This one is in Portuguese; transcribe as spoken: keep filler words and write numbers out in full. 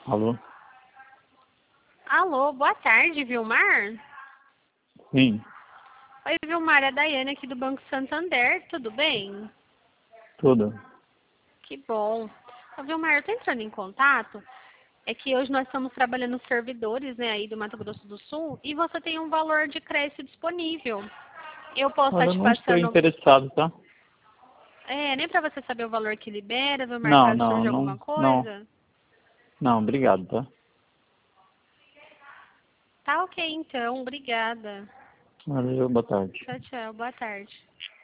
Alô? Alô, boa tarde, Vilmar? Sim, Oi, Vilmar, é a Daiane aqui do Banco Santander, tudo bem? tudo. Que bom. Ô, Vilmar, eu tô entrando em contato, é que hoje nós estamos trabalhando nos servidores, né, aí do Mato Grosso do Sul, e você tem um valor de crédito disponível. Eu posso estar Olha, eu te não estou passando... interessado, tá? É, nem pra você saber o valor que libera, Vilmar, Não, caso não, surja não, alguma não, coisa? não, obrigado, tá? Tá ok, então, obrigada. Valeu, boa tarde. Tchau, tchau, boa tarde.